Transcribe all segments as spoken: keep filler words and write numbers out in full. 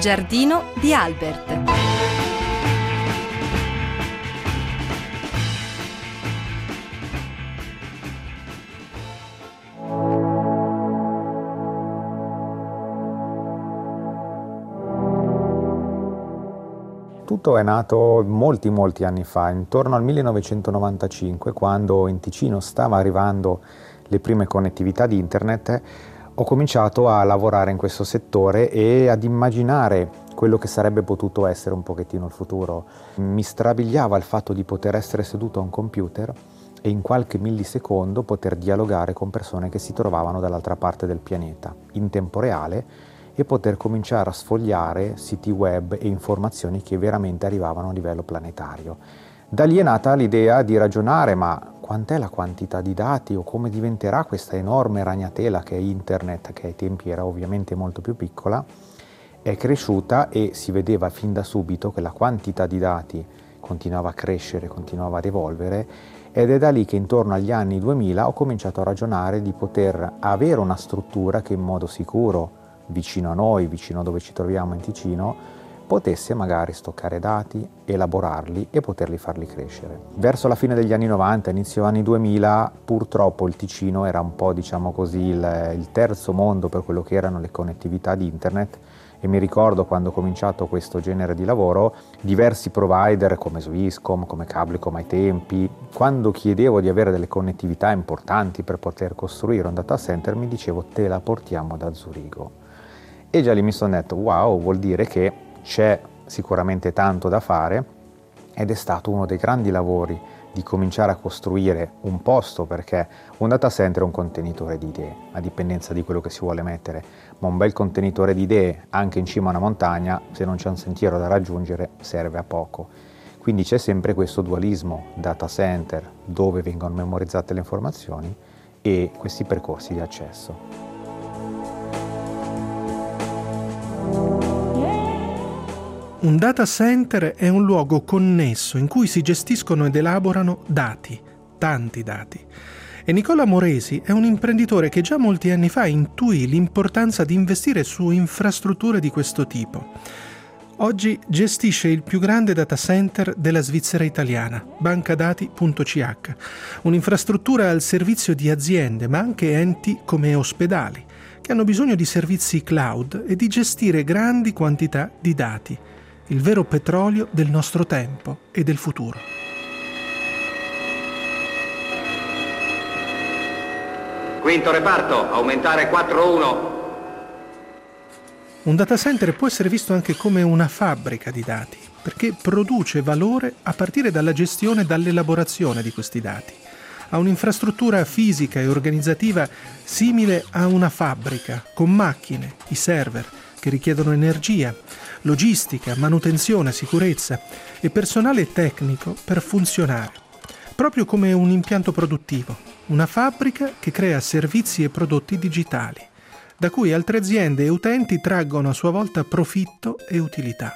giardino di Albert. Tutto è nato molti molti anni fa, intorno al millenovecentonovantacinque, quando in Ticino stava arrivando le prime connettività di internet. Ho cominciato a lavorare in questo settore e ad immaginare quello che sarebbe potuto essere un pochettino il futuro. Mi strabiliava il fatto di poter essere seduto a un computer e in qualche millisecondo poter dialogare con persone che si trovavano dall'altra parte del pianeta, in tempo reale, e poter cominciare a sfogliare siti web e informazioni che veramente arrivavano a livello planetario. Da lì è nata l'idea di ragionare, ma quant'è la quantità di dati o come diventerà questa enorme ragnatela che è internet, che ai tempi era ovviamente molto più piccola, è cresciuta e si vedeva fin da subito che la quantità di dati continuava a crescere, continuava ad evolvere, ed è da lì che intorno agli anni duemila ho cominciato a ragionare di poter avere una struttura che in modo sicuro, vicino a noi, vicino a dove ci troviamo in Ticino, potesse magari stoccare dati, elaborarli e poterli farli crescere. Verso la fine degli anni novanta, inizio anni duemila, purtroppo il Ticino era un po', diciamo così, il, il terzo mondo per quello che erano le connettività di internet, e mi ricordo quando ho cominciato questo genere di lavoro, diversi provider come Swisscom, come Cablecom ai tempi, quando chiedevo di avere delle connettività importanti per poter costruire un data center, mi dicevo te la portiamo da Zurigo. E già lì mi sono detto wow, vuol dire che c'è sicuramente tanto da fare, ed è stato uno dei grandi lavori di cominciare a costruire un posto, perché un data center è un contenitore di idee, a dipendenza di quello che si vuole mettere, ma un bel contenitore di idee anche in cima a una montagna, se non c'è un sentiero da raggiungere, serve a poco. Quindi c'è sempre questo dualismo data center, dove vengono memorizzate le informazioni, e questi percorsi di accesso. Un data center è un luogo connesso in cui si gestiscono ed elaborano dati, tanti dati. E Nicola Moresi è un imprenditore che già molti anni fa intuì l'importanza di investire su infrastrutture di questo tipo. Oggi gestisce il più grande data center della Svizzera italiana, bancadati punto c h, un'infrastruttura al servizio di aziende, ma anche enti come ospedali, che hanno bisogno di servizi cloud e di gestire grandi quantità di dati, il vero petrolio del nostro tempo e del futuro. Quinto reparto, aumentare quattro uno. Un data center può essere visto anche come una fabbrica di dati, perché produce valore a partire dalla gestione e dall'elaborazione di questi dati. Ha un'infrastruttura fisica e organizzativa simile a una fabbrica, con macchine, i server, che richiedono energia, logistica, manutenzione, sicurezza e personale tecnico per funzionare. Proprio come un impianto produttivo, una fabbrica che crea servizi e prodotti digitali, da cui altre aziende e utenti traggono a sua volta profitto e utilità.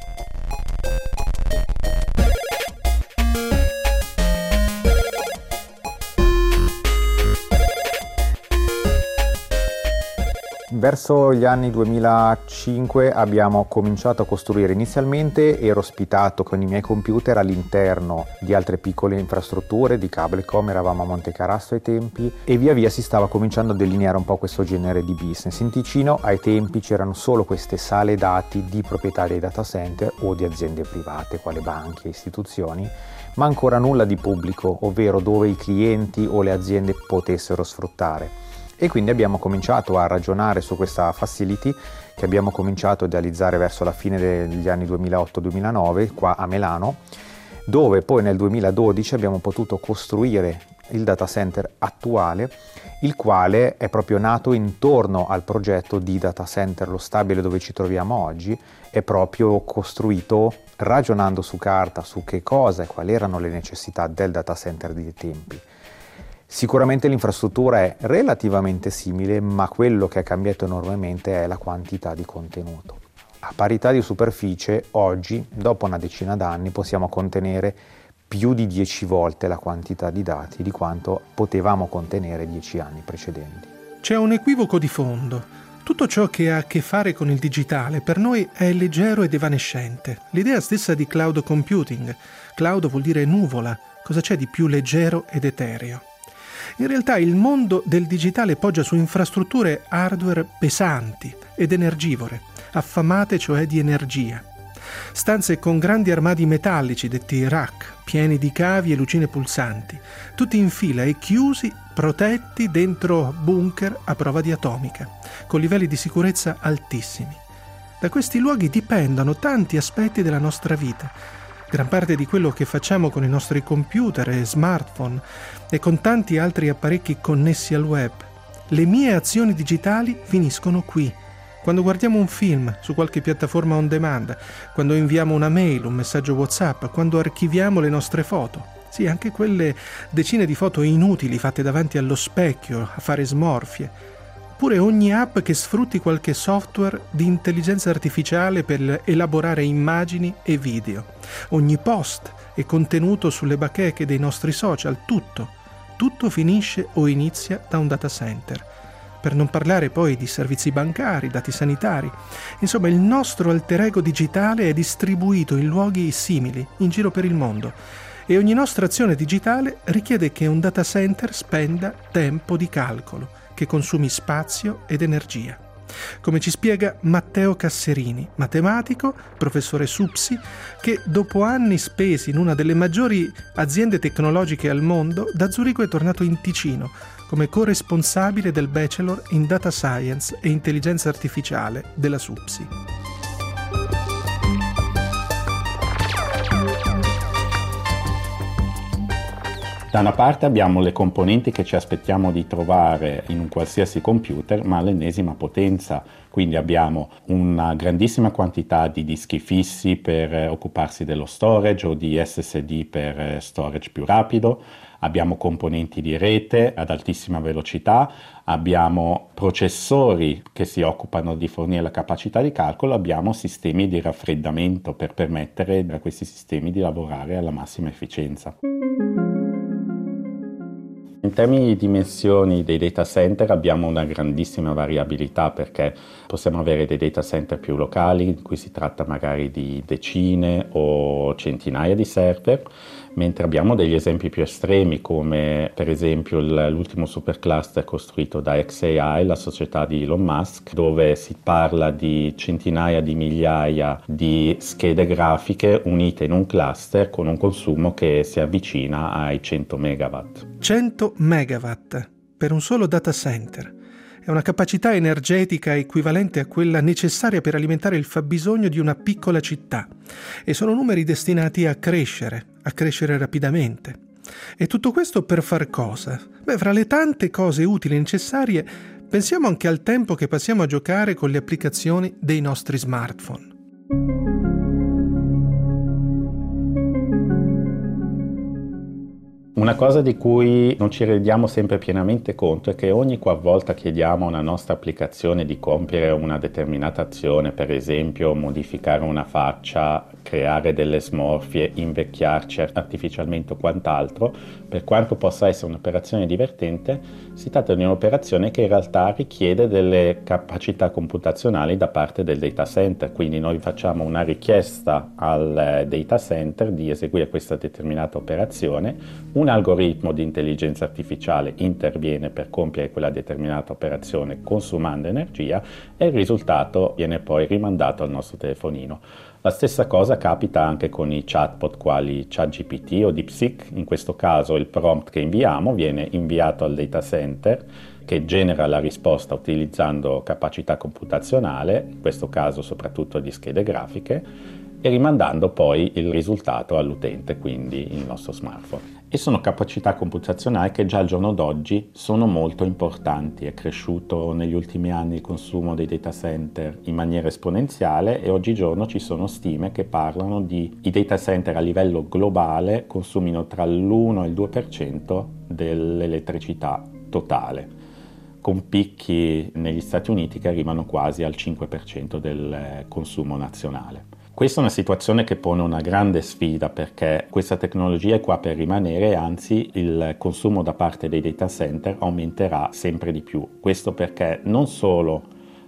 Verso gli anni duemilacinque abbiamo cominciato a costruire. Inizialmente ero ospitato con i miei computer all'interno di altre piccole infrastrutture di Cablecom, eravamo a Monte Carasso ai tempi, e via via si stava cominciando a delineare un po' questo genere di business. In Ticino ai tempi c'erano solo queste sale dati di proprietari dei data center o di aziende private, quale banche e istituzioni, ma ancora nulla di pubblico, ovvero dove i clienti o le aziende potessero sfruttare. E quindi abbiamo cominciato a ragionare su questa facility che abbiamo cominciato a idealizzare verso la fine degli anni duemilaotto duemilanove qua a Milano, dove poi nel duemiladodici abbiamo potuto costruire il data center attuale, il quale è proprio nato intorno al progetto di data center Lo Stabile dove ci troviamo oggi. È proprio costruito ragionando su carta su che cosa e quali erano le necessità del data center dei tempi. Sicuramente l'infrastruttura è relativamente simile, ma quello che è cambiato enormemente è la quantità di contenuto. A parità di superficie, oggi, dopo una decina d'anni, possiamo contenere più di dieci volte la quantità di dati di quanto potevamo contenere dieci anni precedenti. C'è un equivoco di fondo. Tutto ciò che ha a che fare con il digitale per noi è leggero ed evanescente. L'idea stessa di cloud computing. Cloud vuol dire nuvola. Cosa c'è di più leggero ed etereo? In realtà il mondo del digitale poggia su infrastrutture hardware pesanti ed energivore, affamate cioè di energia. Stanze con grandi armadi metallici detti rack, pieni di cavi e lucine pulsanti, tutti in fila e chiusi, protetti dentro bunker a prova di atomica, con livelli di sicurezza altissimi. Da questi luoghi dipendono tanti aspetti della nostra vita, gran parte di quello che facciamo con i nostri computer e smartphone e con tanti altri apparecchi connessi al web. Le mie azioni digitali finiscono qui. Quando guardiamo un film su qualche piattaforma on demand, quando inviamo una mail, un messaggio WhatsApp, quando archiviamo le nostre foto. Sì, anche quelle decine di foto inutili fatte davanti allo specchio a fare smorfie. Oppure ogni app che sfrutti qualche software di intelligenza artificiale per elaborare immagini e video. Ogni post e contenuto sulle bacheche dei nostri social, tutto. Tutto finisce o inizia da un data center. Per non parlare poi di servizi bancari, dati sanitari. Insomma, il nostro alter ego digitale è distribuito in luoghi simili, in giro per il mondo. E ogni nostra azione digitale richiede che un data center spenda tempo di calcolo, che consumi spazio ed energia. Come ci spiega Matteo Casserini, matematico, professore SUPSI, che dopo anni spesi in una delle maggiori aziende tecnologiche al mondo, da Zurigo è tornato in Ticino come corresponsabile del Bachelor in Data Science e Intelligenza Artificiale della SUPSI. Da una parte abbiamo le componenti che ci aspettiamo di trovare in un qualsiasi computer, ma all'ennesima potenza. Quindi abbiamo una grandissima quantità di dischi fissi per occuparsi dello storage o di S S D per storage più rapido. Abbiamo componenti di rete ad altissima velocità, abbiamo processori che si occupano di fornire la capacità di calcolo, abbiamo sistemi di raffreddamento per permettere a questi sistemi di lavorare alla massima efficienza. In termini di dimensioni dei data center abbiamo una grandissima variabilità perché possiamo avere dei data center più locali in cui si tratta magari di decine o centinaia di server, mentre abbiamo degli esempi più estremi come per esempio l'ultimo supercluster costruito da X A I, la società di Elon Musk, dove si parla di centinaia di migliaia di schede grafiche unite in un cluster con un consumo che si avvicina ai cento megawatt. cento megawatt per un solo data center. È una capacità energetica equivalente a quella necessaria per alimentare il fabbisogno di una piccola città. E sono numeri destinati a crescere, a crescere rapidamente. E tutto questo per far cosa? Beh, fra le tante cose utili e necessarie, pensiamo anche al tempo che passiamo a giocare con le applicazioni dei nostri smartphone. Una cosa di cui non ci rendiamo sempre pienamente conto è che ogni qualvolta chiediamo a una nostra applicazione di compiere una determinata azione, per esempio modificare una faccia, creare delle smorfie, invecchiarci artificialmente o quant'altro, per quanto possa essere un'operazione divertente, si tratta di un'operazione che in realtà richiede delle capacità computazionali da parte del data center, quindi noi facciamo una richiesta al data center di eseguire questa determinata operazione, un algoritmo di intelligenza artificiale interviene per compiere quella determinata operazione consumando energia e il risultato viene poi rimandato al nostro telefonino. La stessa cosa capita anche con i chatbot quali ChatGPT o DeepSeek. In questo caso il prompt che inviamo viene inviato al data center che genera la risposta utilizzando capacità computazionale, in questo caso soprattutto di schede grafiche, e rimandando poi il risultato all'utente, quindi il nostro smartphone. E sono capacità computazionali che già al giorno d'oggi sono molto importanti. È cresciuto negli ultimi anni il consumo dei data center in maniera esponenziale e oggigiorno ci sono stime che parlano di i data center a livello globale consumino tra l'uno e il due per cento dell'elettricità totale, con picchi negli Stati Uniti che arrivano quasi al cinque per cento del consumo nazionale. Questa è una situazione che pone una grande sfida perché questa tecnologia è qua per rimanere e anzi il consumo da parte dei data center aumenterà sempre di più. Questo perché non solo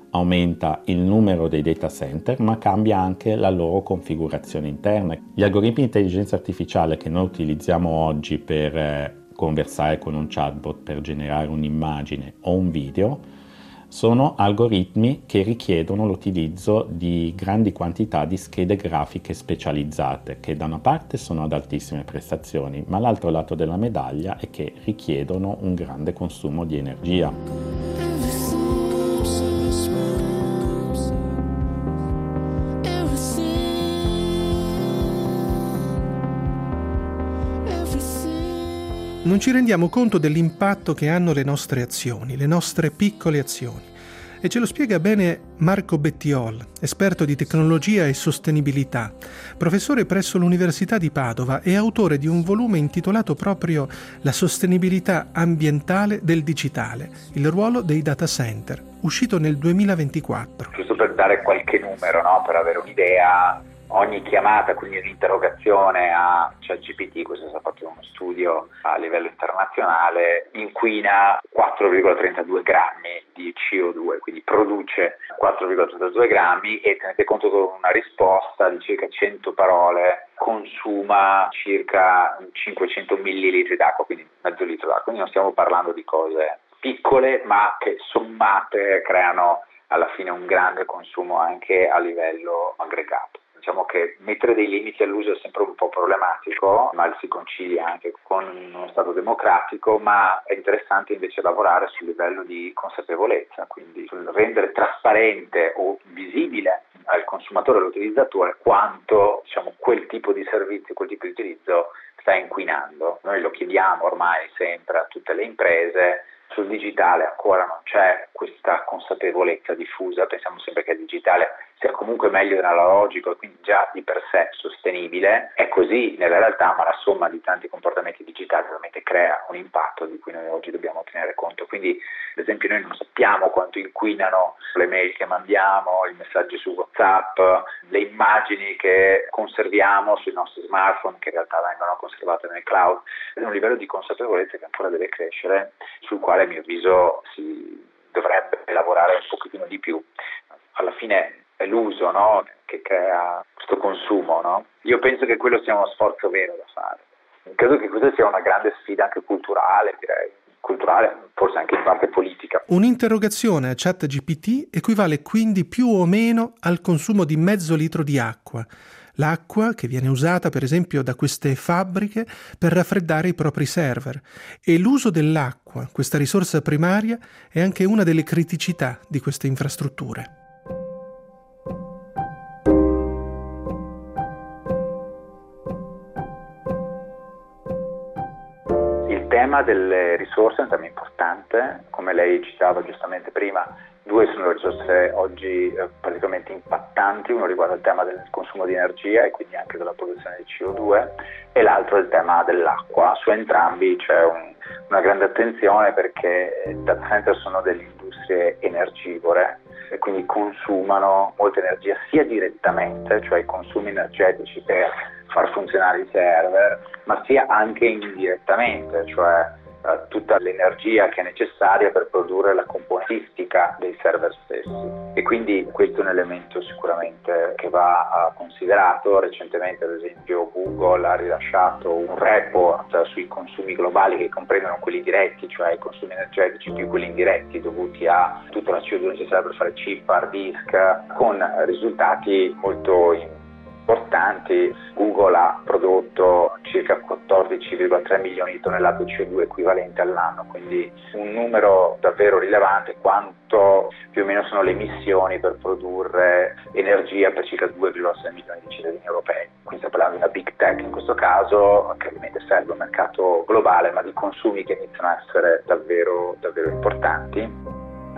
aumenta il numero dei data center, ma cambia anche la loro configurazione interna. Gli algoritmi di intelligenza artificiale che noi utilizziamo oggi per eh, conversare con un chatbot, per generare un'immagine o un video, sono algoritmi che richiedono l'utilizzo di grandi quantità di schede grafiche specializzate, che da una parte sono ad altissime prestazioni, ma l'altro lato della medaglia è che richiedono un grande consumo di energia. Non ci rendiamo conto dell'impatto che hanno le nostre azioni, le nostre piccole azioni. E ce lo spiega bene Marco Bettiol, esperto di tecnologia e sostenibilità, professore presso l'Università di Padova e autore di un volume intitolato proprio La sostenibilità ambientale del digitale, il ruolo dei data center, uscito nel duemilaventiquattro. Giusto per dare qualche numero, no? Per avere un'idea, ogni chiamata, quindi un'interrogazione a ChatGPT, questo è stato fatto uno studio a livello internazionale, inquina quattro virgola trentadue grammi di C O due, quindi produce quattro virgola trentadue grammi e tenete conto che una risposta di circa cento parole consuma circa cinquecento millilitri d'acqua, quindi mezzo litro d'acqua, quindi non stiamo parlando di cose piccole ma che sommate creano alla fine un grande consumo anche a livello aggregato. Diciamo che mettere dei limiti all'uso è sempre un po' problematico, ma si concilia anche con uno Stato democratico, ma è interessante invece lavorare sul livello di consapevolezza, quindi sul rendere trasparente o visibile al consumatore, all'utilizzatore, quanto diciamo, quel tipo di servizio, quel tipo di utilizzo sta inquinando. Noi lo chiediamo ormai sempre a tutte le imprese. Sul digitale ancora non c'è questa consapevolezza diffusa, pensiamo sempre che il digitale sia comunque meglio dell'analogico e quindi già di per sé sostenibile. È così nella realtà, ma la somma di tanti comportamenti digitali ovviamente crea un impatto di cui noi oggi dobbiamo tenere conto. Quindi ad esempio noi non sappiamo quanto inquinano le mail che mandiamo, i messaggi su WhatsApp, le immagini che conserviamo sui nostri smartphone che in realtà vengono conservate nel cloud. È un livello di consapevolezza che ancora deve crescere, sul quale a mio avviso si dovrebbe lavorare un pochettino di più. Alla fine è l'uso, no? Che crea questo consumo, no? Io penso che quello sia uno sforzo vero da fare. Credo che questa sia una grande sfida anche culturale, direi, culturale, forse anche in parte politica. Un'interrogazione a ChatGPT equivale quindi più o meno al consumo di mezzo litro di acqua. L'acqua che viene usata per esempio da queste fabbriche per raffreddare i propri server. E l'uso dell'acqua, questa risorsa primaria, è anche una delle criticità di queste infrastrutture. Il tema delle risorse è un tema importante, come lei citava giustamente prima. Due sono le risorse oggi eh, praticamente impattanti, uno riguarda il tema del consumo di energia e quindi anche della produzione di C O due e l'altro è il tema dell'acqua. Su entrambi c'è un, una grande attenzione perché i data center sono delle industrie energivore e quindi consumano molta energia sia direttamente, cioè i consumi energetici per far funzionare i server, ma sia anche indirettamente, cioè tutta l'energia che è necessaria per produrre la componentistica dei server stessi e quindi questo è un elemento sicuramente che va considerato. Recentemente ad esempio Google ha rilasciato un report sui consumi globali che comprendono quelli diretti, cioè i consumi energetici più quelli indiretti dovuti a tutta la C O due necessaria per fare chip, hard disk, con risultati molto importanti. Google ha prodotto circa quattordici virgola tre milioni di tonnellate di C O due equivalenti all'anno, quindi un numero davvero rilevante, quanto più o meno sono le emissioni per produrre energia per circa due virgola sei milioni di cittadini europei. Quindi stiamo parlando di una big tech in questo caso, che ovviamente serve un mercato globale, ma di consumi che iniziano a essere davvero, davvero importanti.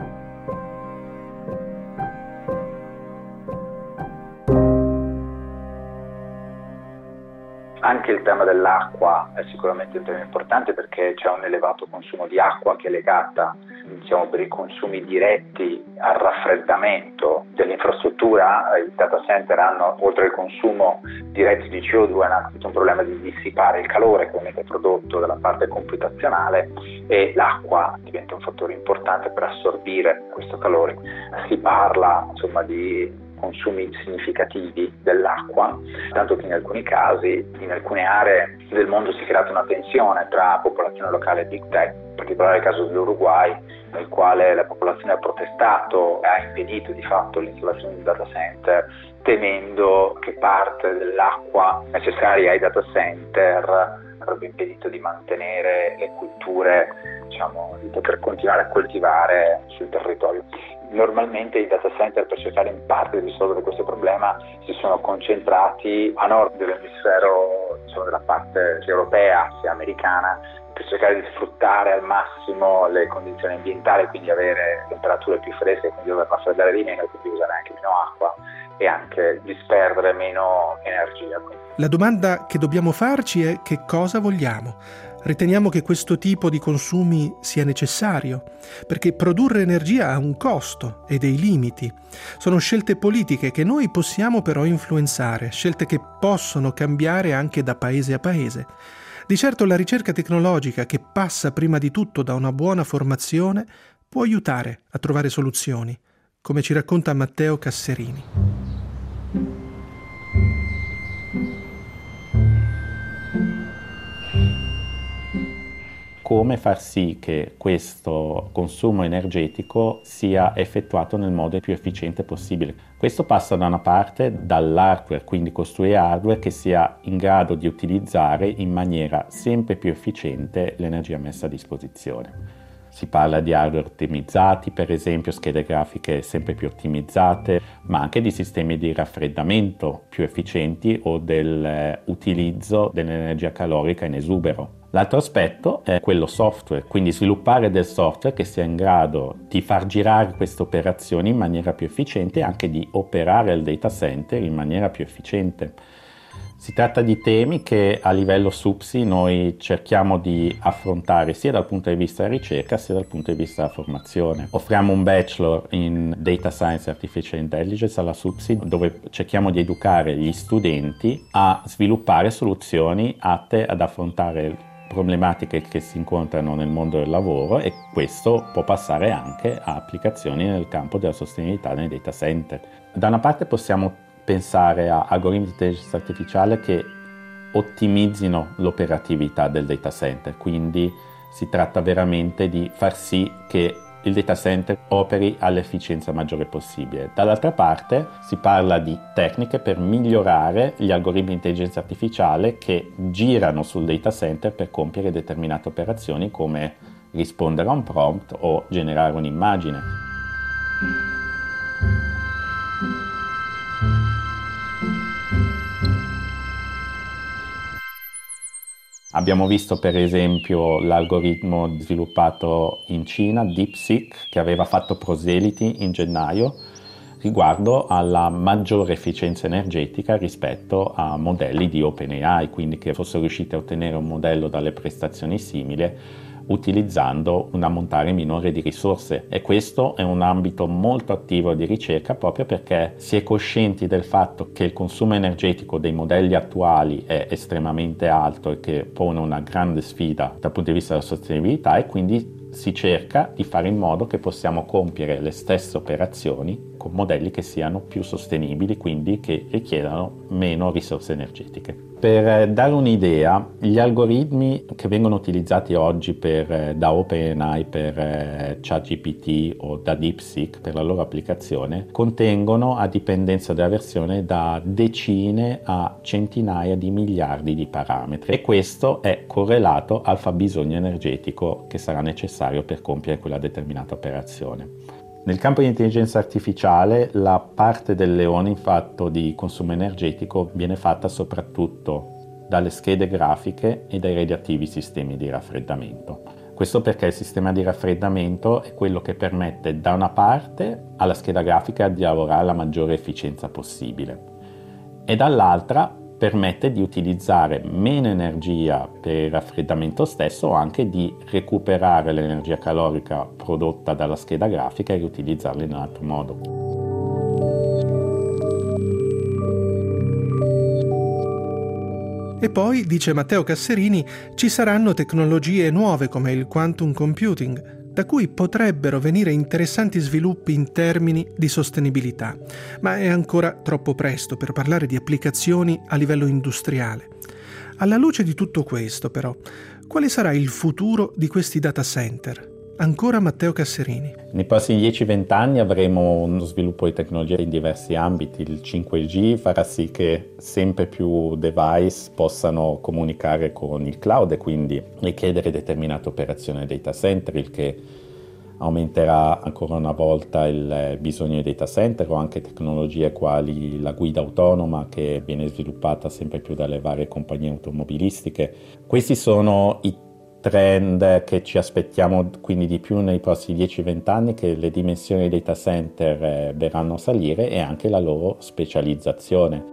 Anche il tema dell'acqua è sicuramente un tema importante perché c'è un elevato consumo di acqua che è legata diciamo, per i consumi diretti al raffreddamento dell'infrastruttura. I data center hanno, oltre al consumo diretto di C O due, hanno un problema di dissipare il calore che viene prodotto dalla parte computazionale, e l'acqua diventa un fattore importante per assorbire questo calore. Si parla insomma di consumi significativi dell'acqua, tanto che in alcuni casi, in alcune aree del mondo si è creata una tensione tra popolazione locale e big tech, in particolare il caso dell'Uruguay, nel quale la popolazione ha protestato e ha impedito di fatto l'installazione di data center, temendo che parte dell'acqua necessaria ai data center avrebbe impedito di mantenere le culture, diciamo, di poter continuare a coltivare sul territorio. Normalmente i data center, per cercare in parte di risolvere questo problema, si sono concentrati a nord dell'emisfero, diciamo, della parte sia europea sia americana, per cercare di sfruttare al massimo le condizioni ambientali, quindi avere temperature più fresche, quindi dover raffreddare di meno, quindi usare anche meno acqua e anche disperdere meno energia. La domanda che dobbiamo farci è: che cosa vogliamo? Riteniamo che questo tipo di consumi sia necessario, perché produrre energia ha un costo e dei limiti. Sono scelte politiche che noi possiamo però influenzare, scelte che possono cambiare anche da paese a paese. Di certo la ricerca tecnologica, che passa prima di tutto da una buona formazione, può aiutare a trovare soluzioni, come ci racconta Matteo Casserini. Come far sì che questo consumo energetico sia effettuato nel modo più efficiente possibile. Questo passa da una parte dall'hardware, quindi costruire hardware che sia in grado di utilizzare in maniera sempre più efficiente l'energia messa a disposizione. Si parla di hardware ottimizzati, per esempio schede grafiche sempre più ottimizzate, ma anche di sistemi di raffreddamento più efficienti o dell'utilizzo dell'energia calorica in esubero. L'altro aspetto è quello software, quindi sviluppare del software che sia in grado di far girare queste operazioni in maniera più efficiente e anche di operare il data center in maniera più efficiente. Si tratta di temi che a livello SUPSI noi cerchiamo di affrontare sia dal punto di vista della ricerca sia dal punto di vista della formazione. Offriamo un bachelor in Data Science e Artificial Intelligence alla SUPSI, dove cerchiamo di educare gli studenti a sviluppare soluzioni atte ad affrontare problematiche che si incontrano nel mondo del lavoro, e questo può passare anche a applicazioni nel campo della sostenibilità nei data center. Da una parte possiamo pensare a algoritmi di intelligenza artificiale che ottimizzino l'operatività del data center, quindi si tratta veramente di far sì che il data center operi all'efficienza maggiore possibile. Dall'altra parte si parla di tecniche per migliorare gli algoritmi di intelligenza artificiale che girano sul data center per compiere determinate operazioni, come rispondere a un prompt o generare un'immagine. Abbiamo visto per esempio l'algoritmo sviluppato in Cina, DeepSeek, che aveva fatto proseliti in gennaio riguardo alla maggiore efficienza energetica rispetto a modelli di OpenAI, quindi che fossero riusciti a ottenere un modello dalle prestazioni simili utilizzando un ammontare minore di risorse, e questo è un ambito molto attivo di ricerca proprio perché si è coscienti del fatto che il consumo energetico dei modelli attuali è estremamente alto e che pone una grande sfida dal punto di vista della sostenibilità, e quindi si cerca di fare in modo che possiamo compiere le stesse operazioni con modelli che siano più sostenibili, quindi che richiedano meno risorse energetiche. Per dare un'idea, gli algoritmi che vengono utilizzati oggi per, da OpenAI per eh, ChatGPT o da DeepSeek per la loro applicazione contengono, a dipendenza della versione, da decine a centinaia di miliardi di parametri, e questo è correlato al fabbisogno energetico che sarà necessario per compiere quella determinata operazione. Nel campo di intelligenza artificiale la parte del leone in fatto di consumo energetico viene fatta soprattutto dalle schede grafiche e dai radioattivi sistemi di raffreddamento. Questo perché il sistema di raffreddamento è quello che permette da una parte alla scheda grafica di lavorare alla maggiore efficienza possibile e dall'altra permette di utilizzare meno energia per il raffreddamento stesso o anche di recuperare l'energia calorica prodotta dalla scheda grafica e riutilizzarla in un altro modo. E poi, dice Matteo Casserini, ci saranno tecnologie nuove come il quantum computing, da cui potrebbero venire interessanti sviluppi in termini di sostenibilità, ma è ancora troppo presto per parlare di applicazioni a livello industriale. Alla luce di tutto questo, però, quale sarà il futuro di questi data center? Ancora Matteo Casserini. Nei prossimi dieci venti anni avremo uno sviluppo di tecnologia in diversi ambiti. Il cinque G farà sì che sempre più device possano comunicare con il cloud e quindi richiedere determinate operazioni ai data center, il che aumenterà ancora una volta il bisogno di data center, o anche tecnologie quali la guida autonoma che viene sviluppata sempre più dalle varie compagnie automobilistiche. Questi sono i trend che ci aspettiamo quindi di più nei prossimi dieci venti anni, che le dimensioni dei data center eh, verranno a salire e anche la loro specializzazione.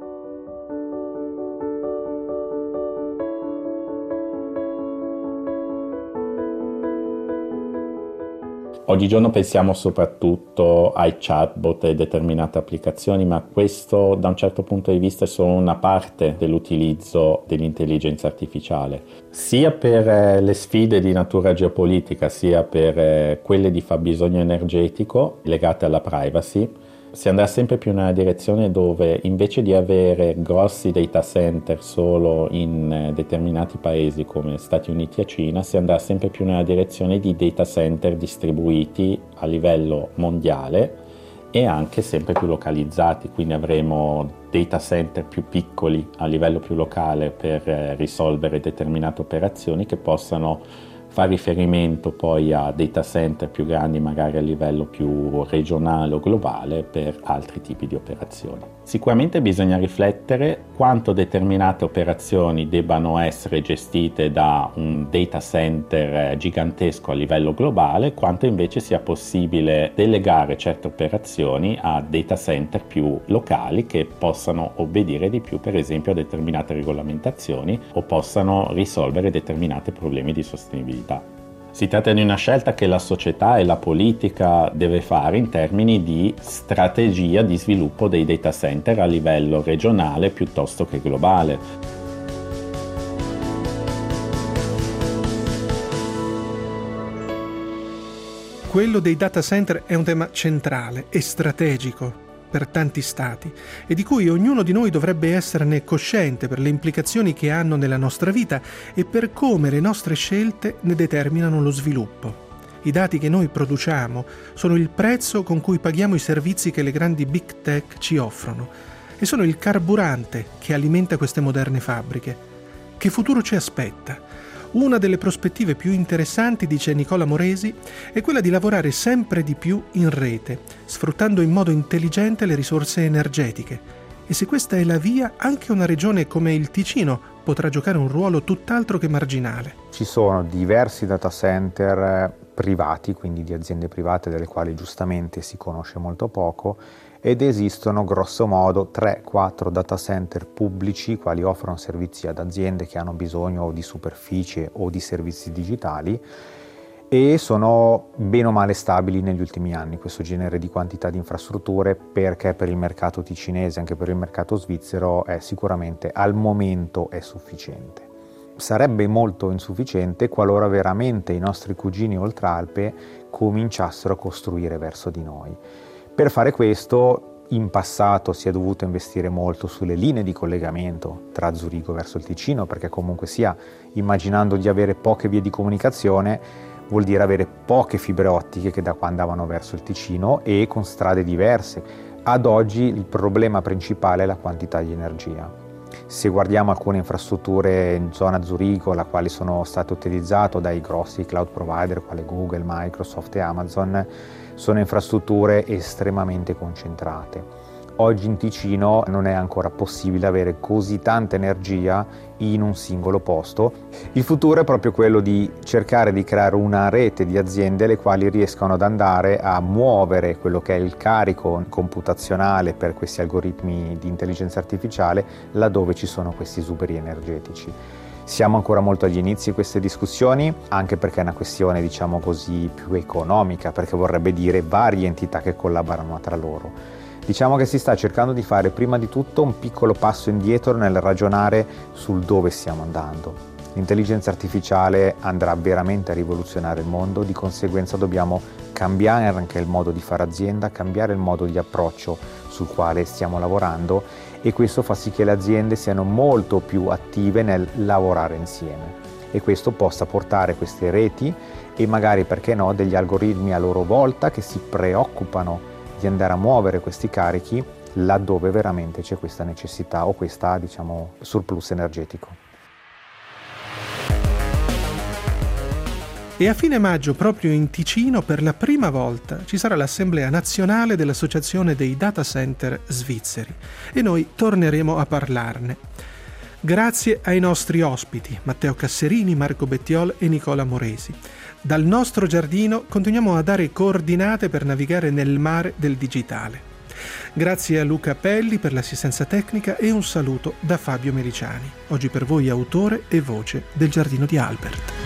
Oggigiorno pensiamo soprattutto ai chatbot e determinate applicazioni, ma questo da un certo punto di vista è solo una parte dell'utilizzo dell'intelligenza artificiale, sia per le sfide di natura geopolitica, sia per quelle di fabbisogno energetico legate alla privacy. Si andrà sempre più nella direzione dove, invece di avere grossi data center solo in determinati paesi come Stati Uniti e Cina, si andrà sempre più nella direzione di data center distribuiti a livello mondiale e anche sempre più localizzati, quindi avremo data center più piccoli a livello più locale per risolvere determinate operazioni, che possano fare riferimento poi a data center più grandi, magari a livello più regionale o globale, per altri tipi di operazioni. Sicuramente bisogna riflettere quanto determinate operazioni debbano essere gestite da un data center gigantesco a livello globale, quanto invece sia possibile delegare certe operazioni a data center più locali che possano obbedire di più, per esempio, a determinate regolamentazioni o possano risolvere determinati problemi di sostenibilità. Si tratta di una scelta che la società e la politica deve fare in termini di strategia di sviluppo dei data center a livello regionale piuttosto che globale. Quello dei data center è un tema centrale e strategico per tanti stati e di cui ognuno di noi dovrebbe esserne cosciente per le implicazioni che hanno nella nostra vita e per come le nostre scelte ne determinano lo sviluppo. I dati che noi produciamo sono il prezzo con cui paghiamo i servizi che le grandi big tech ci offrono e sono il carburante che alimenta queste moderne fabbriche. Che futuro ci aspetta? Una delle prospettive più interessanti, dice Nicola Moresi, è quella di lavorare sempre di più in rete, sfruttando in modo intelligente le risorse energetiche. E se questa è la via, anche una regione come il Ticino potrà giocare un ruolo tutt'altro che marginale. Ci sono diversi data center privati, quindi di aziende private delle quali giustamente si conosce molto poco, ed esistono grosso modo tre quattro data center pubblici quali offrono servizi ad aziende che hanno bisogno di superficie o di servizi digitali, e sono bene o male stabili negli ultimi anni questo genere di quantità di infrastrutture, perché per il mercato ticinese, anche per il mercato svizzero, è sicuramente al momento è sufficiente. Sarebbe molto insufficiente qualora veramente i nostri cugini oltralpe cominciassero a costruire verso di noi. Per fare questo, in passato si è dovuto investire molto sulle linee di collegamento tra Zurigo verso il Ticino, perché comunque sia, immaginando di avere poche vie di comunicazione, vuol dire avere poche fibre ottiche che da qua andavano verso il Ticino e con strade diverse. Ad oggi il problema principale è la quantità di energia. Se guardiamo alcune infrastrutture in zona Zurigo, le quali sono state utilizzate dai grossi cloud provider quali Google, Microsoft e Amazon, sono infrastrutture estremamente concentrate. oggi in Ticino non è ancora possibile avere così tanta energia in un singolo posto. Il futuro è proprio quello di cercare di creare una rete di aziende le quali riescano ad andare a muovere quello che è il carico computazionale per questi algoritmi di intelligenza artificiale laddove ci sono questi esuberi energetici. Siamo ancora molto agli inizi di queste discussioni, anche perché è una questione, diciamo così, più economica, perché vorrebbe dire varie entità che collaborano tra loro. Diciamo che si sta cercando di fare prima di tutto un piccolo passo indietro nel ragionare sul dove stiamo andando. L'intelligenza artificiale andrà veramente a rivoluzionare il mondo, di conseguenza dobbiamo cambiare anche il modo di fare azienda, cambiare il modo di approccio sul quale stiamo lavorando, e questo fa sì che le aziende siano molto più attive nel lavorare insieme e questo possa portare queste reti e magari, perché no, degli algoritmi a loro volta che si preoccupano di andare a muovere questi carichi laddove veramente c'è questa necessità o questa, diciamo, surplus energetico. E a fine maggio, proprio in Ticino, per la prima volta ci sarà l'assemblea nazionale dell'Associazione dei Data Center Svizzeri e noi torneremo a parlarne. Grazie ai nostri ospiti, Matteo Casserini, Marco Bettiol e Nicola Moresi. Dal nostro giardino continuiamo a dare coordinate per navigare nel mare del digitale. Grazie a Luca Pelli per l'assistenza tecnica e un saluto da Fabio Mericiani, oggi per voi autore e voce del Giardino di Albert.